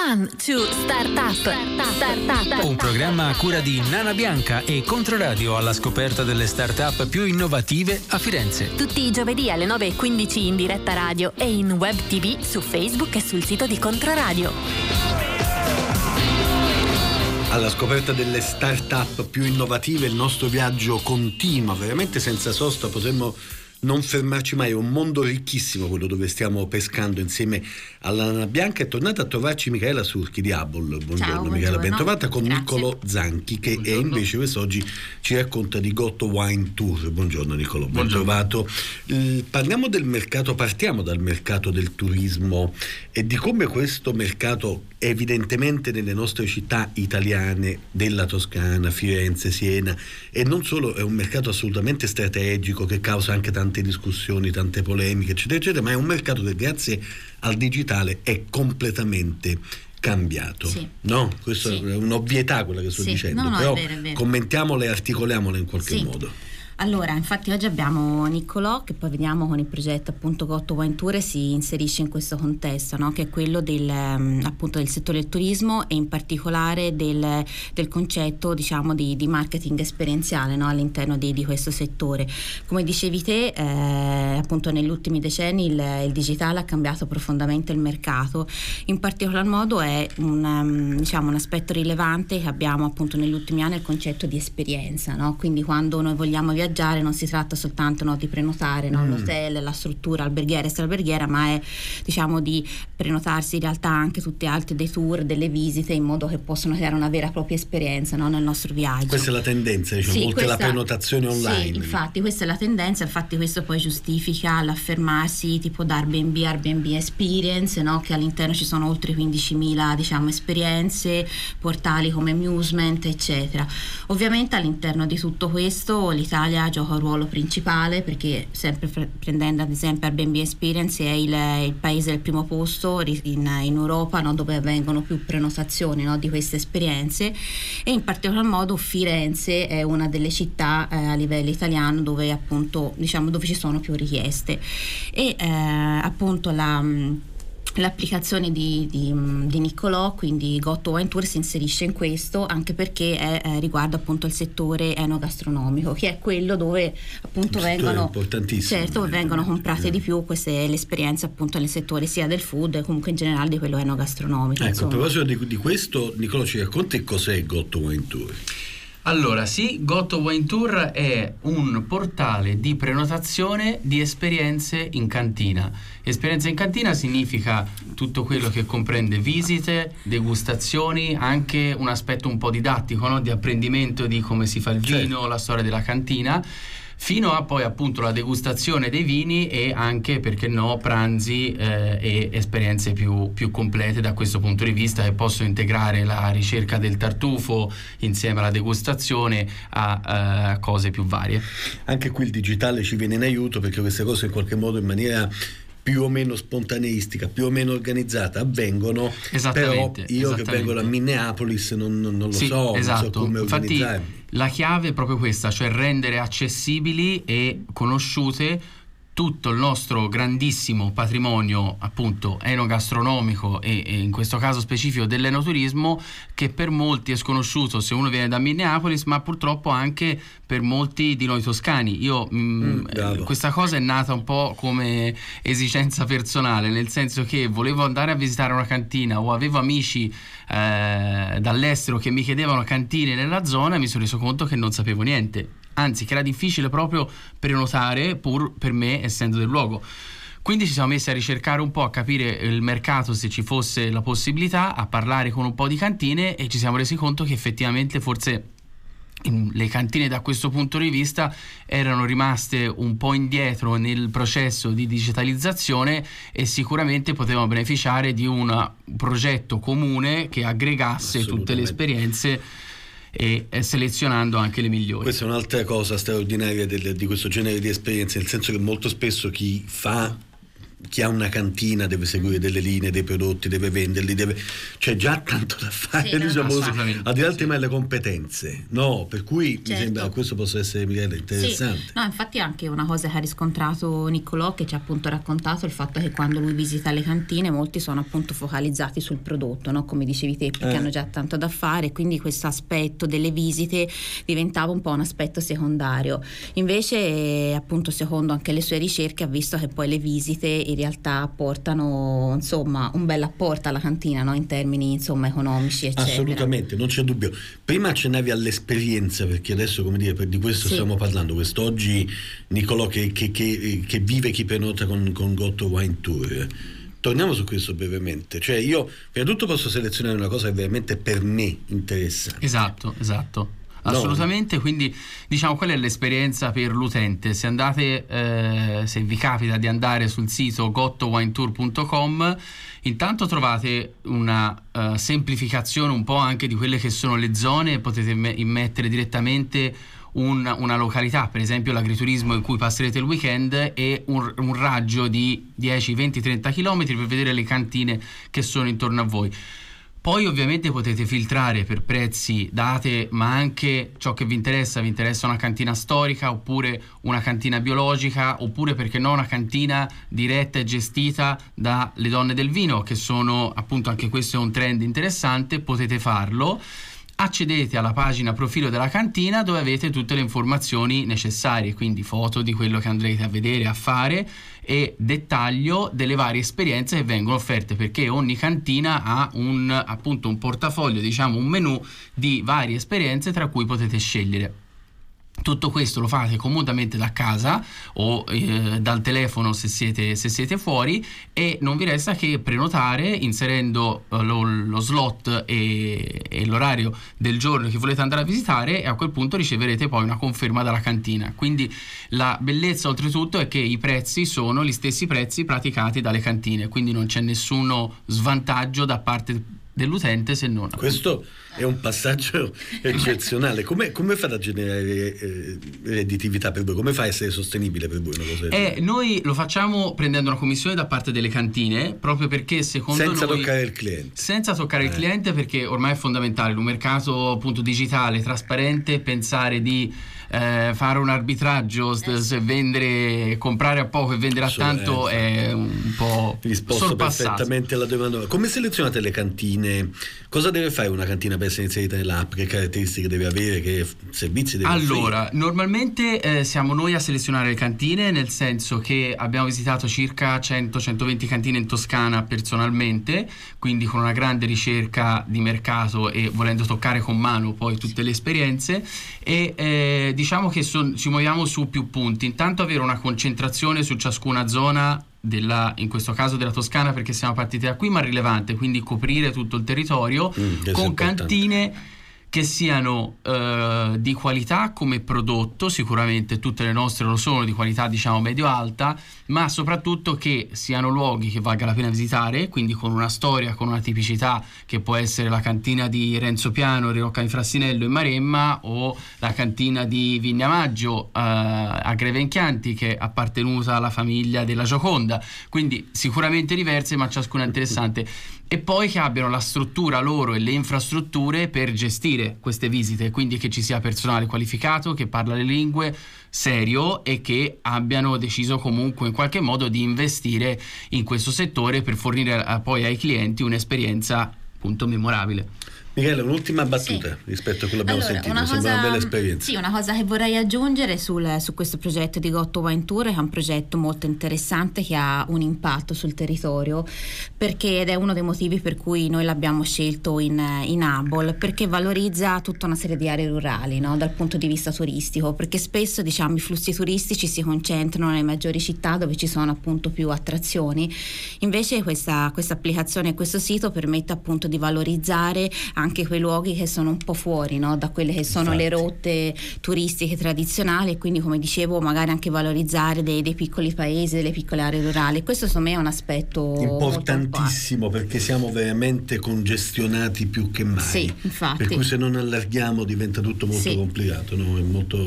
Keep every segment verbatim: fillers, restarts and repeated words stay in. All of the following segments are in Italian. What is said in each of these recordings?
One, two, Startup. Startup. Un programma a cura di Nana Bianca e Controradio alla scoperta delle start-up più innovative a Firenze. Tutti i giovedì alle nove e quindici in diretta radio e in web tv su Facebook e sul sito di Controradio. Alla scoperta delle start-up più innovative il nostro viaggio continua, veramente senza sosta, potremmo non fermarci mai. È un mondo ricchissimo quello dove stiamo pescando insieme alla Nana Bianca. È tornata a trovarci Michaela Surchi di Able. Buongiorno, Ciao, Michaela, buongiorno. ben trovata, con Grazie. Niccolò Zanchi che Buongiorno. è invece quest'oggi ci racconta di Gotto Wine Tour. Buongiorno Niccolò, ben Buongiorno. trovato. Eh, parliamo del mercato, partiamo dal mercato del turismo e di come questo mercato evidentemente nelle nostre città italiane, della Toscana, Firenze, Siena, e non solo, è un mercato assolutamente strategico che causa anche tante discussioni, tante polemiche, eccetera, eccetera, ma è un mercato che grazie al digitale è completamente cambiato. Sì. No? Questa Sì. è un'ovvietà quella che sto Sì. dicendo, No, no, è però vero, è vero. commentiamola e articoliamola in qualche Sì. modo. Allora, infatti oggi abbiamo Niccolò che poi vediamo con il progetto appunto Gotto Wine Tour e si inserisce in questo contesto, no? Che è quello del um, appunto del settore del turismo e in particolare del, del concetto diciamo di, di marketing esperienziale, no? All'interno di, di questo settore. Come dicevi te, eh, appunto negli ultimi decenni il, il digitale ha cambiato profondamente il mercato, in particolar modo è un, um, diciamo, un aspetto rilevante che abbiamo appunto negli ultimi anni, il concetto di esperienza, no? Quindi quando noi vogliamo viaggiare non si tratta soltanto, no, di prenotare, no, Mm. l'hotel, la struttura alberghiera e stralberghiera, ma è diciamo di prenotarsi in realtà anche tutti altri dei tour, delle visite, in modo che possano creare una vera e propria esperienza, no, nel nostro viaggio. Questa è la tendenza, diciamo, Sì, oltre alla questa- prenotazione online. Sì, infatti questa è la tendenza, infatti questo poi giustifica l'affermarsi tipo da Airbnb, Airbnb Experience, no? Che all'interno ci sono oltre quindicimila diciamo esperienze, portali come Musement, eccetera. Ovviamente all'interno di tutto questo l'Italia gioca un ruolo principale, perché sempre fre- prendendo ad esempio Airbnb Experience è il, il paese del primo posto ri- in, in Europa, no? Dove avvengono più prenotazioni, no? Di queste esperienze, e in particolar modo Firenze è una delle città eh, a livello italiano dove appunto diciamo dove ci sono più richieste e eh, appunto la mh, l'applicazione di, di, di Niccolò, quindi Gotto Wine Tour, si inserisce in questo anche perché è, eh, riguarda appunto il settore enogastronomico, che è quello dove appunto Un settore vengono importantissimo, certo eh, vengono comprate eh. di più queste le esperienze appunto nel settore sia del food e comunque in generale di quello enogastronomico. Ecco, a insomma. proposito di, di questo, Niccolò, ci racconti cos'è Gotto Wine Tour? Allora, sì, Gotto Wine Tour è un portale di prenotazione di esperienze in cantina. Esperienza in cantina significa tutto quello che comprende visite, degustazioni, anche un aspetto un po' didattico, no? Di apprendimento di come si fa il vino, Certo. la storia della cantina, fino a poi appunto la degustazione dei vini e anche, perché no, pranzi eh, e esperienze più, più complete da questo punto di vista, che possono integrare la ricerca del tartufo insieme alla degustazione a eh, cose più varie. Anche qui il digitale ci viene in aiuto, perché queste cose in qualche modo in maniera più o meno spontaneistica, più o meno organizzata avvengono, Esattamente, però io esattamente. che vengo da Minneapolis non, non lo Sì, so, esatto. non so come Infatti organizzare. la chiave è proprio questa, cioè rendere accessibili e conosciute tutto il nostro grandissimo patrimonio appunto enogastronomico e, e in questo caso specifico dell'enoturismo, che per molti è sconosciuto se uno viene da Minneapolis, ma purtroppo anche per molti di noi toscani. Io mh, Mm, bravo. questa cosa è nata un po' come esigenza personale, nel senso che volevo andare a visitare una cantina o avevo amici eh, dall'estero che mi chiedevano cantine nella zona e mi sono reso conto che non sapevo niente, anzi che era difficile proprio prenotare, pur per me essendo del luogo. Quindi ci siamo messi a ricercare un po', a capire il mercato, se ci fosse la possibilità, a parlare con un po' di cantine, e ci siamo resi conto che effettivamente forse le cantine da questo punto di vista erano rimaste un po' indietro nel processo di digitalizzazione e sicuramente potevano beneficiare di un progetto comune che aggregasse tutte le esperienze e eh, selezionando anche le migliori. Questa è un'altra cosa straordinaria del, di questo genere di esperienze, nel senso che molto spesso chi fa chi ha una cantina deve seguire delle linee, dei prodotti, deve venderli, deve... c'è già tanto da fare, sì, diciamo no, così, al di là del sì. tema delle competenze, no? Per cui certo. mi sembra questo possa essere, Michele, interessante. Sì. No, infatti anche una cosa che ha riscontrato Niccolò, che ci ha appunto raccontato il fatto che quando lui visita le cantine molti sono appunto focalizzati sul prodotto, no? Come dicevi te, perché Eh. hanno già tanto da fare, quindi questo aspetto delle visite diventava un po' un aspetto secondario. Invece appunto secondo anche le sue ricerche ha visto che poi le visite in realtà portano insomma un bel apporto alla cantina, no? In termini insomma economici eccetera. Assolutamente, non c'è dubbio. Prima accennavi all'esperienza, perché adesso, come dire, per di questo Sì. stiamo parlando quest'oggi, Niccolò che, che, che, che vive chi prenota con, con Gotto Wine Tour. Torniamo su questo brevemente, cioè io prima di tutto posso selezionare una cosa che veramente per me interessa. Esatto, esatto. Assolutamente, no. Quindi diciamo qual è l'esperienza per l'utente. Se andate, eh, se vi capita di andare sul sito gotto wine tour punto com, intanto trovate una uh, semplificazione un po' anche di quelle che sono le zone e potete me- immettere direttamente un, una località, per esempio l'agriturismo in cui passerete il weekend, e un, un raggio di dieci, venti, trenta chilometri per vedere le cantine che sono intorno a voi. Poi ovviamente potete filtrare per prezzi, date, ma anche ciò che vi interessa. Vi interessa una cantina storica oppure una cantina biologica, oppure perché no una cantina diretta e gestita dalle donne del vino, che sono appunto, anche questo è un trend interessante, potete farlo. Accedete alla pagina profilo della cantina dove avete tutte le informazioni necessarie, quindi foto di quello che andrete a vedere, a fare, e dettaglio delle varie esperienze che vengono offerte, perché ogni cantina ha un appunto un portafoglio, diciamo un menù di varie esperienze tra cui potete scegliere. Tutto questo lo fate comodamente da casa o eh, dal telefono se siete, se siete fuori, e non vi resta che prenotare inserendo eh, lo, lo slot e, e l'orario del giorno che volete andare a visitare, e a quel punto riceverete poi una conferma dalla cantina. Quindi la bellezza oltretutto è che i prezzi sono gli stessi prezzi praticati dalle cantine, quindi non c'è nessuno svantaggio da parte dell'utente, se non questo è un passaggio eccezionale. Come, come fate a generare eh, redditività per voi? Come fa a essere sostenibile per voi una cosa del genere? Eh, noi lo facciamo prendendo una commissione da parte delle cantine, proprio perché secondo senza noi toccare il cliente, senza toccare eh. il cliente, perché ormai è fondamentale in un mercato appunto digitale, trasparente, pensare di eh, fare un arbitraggio, eh. se vendere, comprare a poco e vendere a So, tanto eh. è un po' risposto sorpassato. perfettamente alla domanda. Come selezionate le cantine? Cosa deve fare una cantina per essere inserita nell'app? Che caratteristiche deve avere? Che servizi deve offrire? Allora, normalmente eh, siamo noi a selezionare le cantine, nel senso che abbiamo visitato circa cento centoventi cantine in Toscana personalmente, quindi con una grande ricerca di mercato e volendo toccare con mano poi tutte le esperienze, e eh, diciamo che son, ci muoviamo su più punti. Intanto avere una concentrazione su ciascuna zona della, in questo caso della Toscana, perché siamo partiti da qui, ma rilevante, quindi coprire tutto il territorio mm, con cantine che siano eh, di qualità come prodotto. Sicuramente tutte le nostre lo sono, di qualità diciamo medio-alta, ma soprattutto che siano luoghi che valga la pena visitare, quindi con una storia, con una tipicità, che può essere la cantina di Renzo Piano, Rirocca di Frassinello in Maremma, o la cantina di Vignamaggio eh, a Greve in Chianti, che è appartenuta alla famiglia della Gioconda, quindi sicuramente diverse ma ciascuna interessante. E poi che abbiano la struttura loro e le infrastrutture per gestire queste visite, quindi che ci sia personale qualificato, che parla le lingue, serio, e che abbiano deciso comunque in qualche modo di investire in questo settore per fornire a, poi ai clienti un'esperienza appunto memorabile. Michele, un'ultima battuta sì. rispetto a quello che abbiamo allora, sentito, una sembra cosa, una bella esperienza. Sì, una cosa che vorrei aggiungere sul, su questo progetto di Gotto Wine Tour, che è un progetto molto interessante che ha un impatto sul territorio, perché ed è uno dei motivi per cui noi l'abbiamo scelto in, in Able, perché valorizza tutta una serie di aree rurali, no? Dal punto di vista turistico, perché spesso diciamo i flussi turistici si concentrano nelle maggiori città dove ci sono appunto più attrazioni. Invece questa, questa applicazione e questo sito permette appunto di valorizzare anche quei luoghi che sono un po' fuori, no? Da quelle che sono Infatti. le rotte turistiche tradizionali, e quindi come dicevo magari anche valorizzare dei, dei piccoli paesi, delle piccole aree rurali. Questo secondo me è un aspetto importantissimo, perché siamo veramente congestionati più che mai. Sì, infatti. Per cui se non allarghiamo diventa tutto molto sì. complicato, no? È molto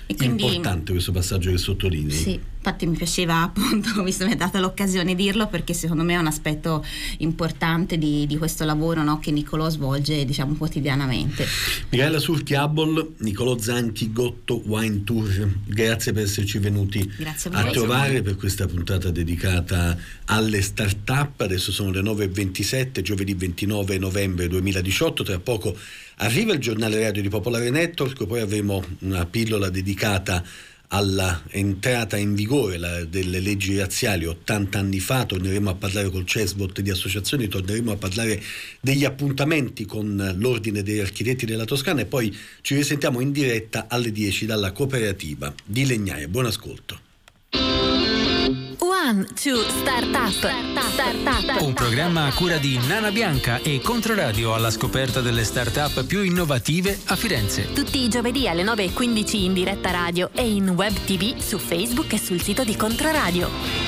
E quindi, importante questo passaggio che sottolinei. Sì, infatti mi piaceva appunto, visto che mi è data l'occasione di dirlo, perché secondo me è un aspetto importante di, di questo lavoro, no, che Niccolò svolge, diciamo, quotidianamente. Micaela Surchiabol, Niccolò Zanchi, Gotto Wine Tour, grazie per esserci venuti Grazie a, a voi. trovare per questa puntata dedicata alle start-up. Adesso sono le nove e ventisette, giovedì ventinove novembre duemiladiciotto. Tra poco arriva il giornale radio di Popolare Network, poi avremo una pillola dedicata alla entrata in vigore la, delle leggi razziali ottanta anni fa. Torneremo a parlare col Cesbot di associazioni, torneremo a parlare degli appuntamenti con l'Ordine degli Architetti della Toscana e poi ci risentiamo in diretta alle dieci dalla cooperativa di Legnaia. Buon ascolto. One, two, Startup. Startup. Un programma a cura di Nana Bianca e Controradio alla scoperta delle start-up più innovative a Firenze. Tutti i giovedì alle nove e quindici in diretta radio e in web tv su Facebook e sul sito di Controradio.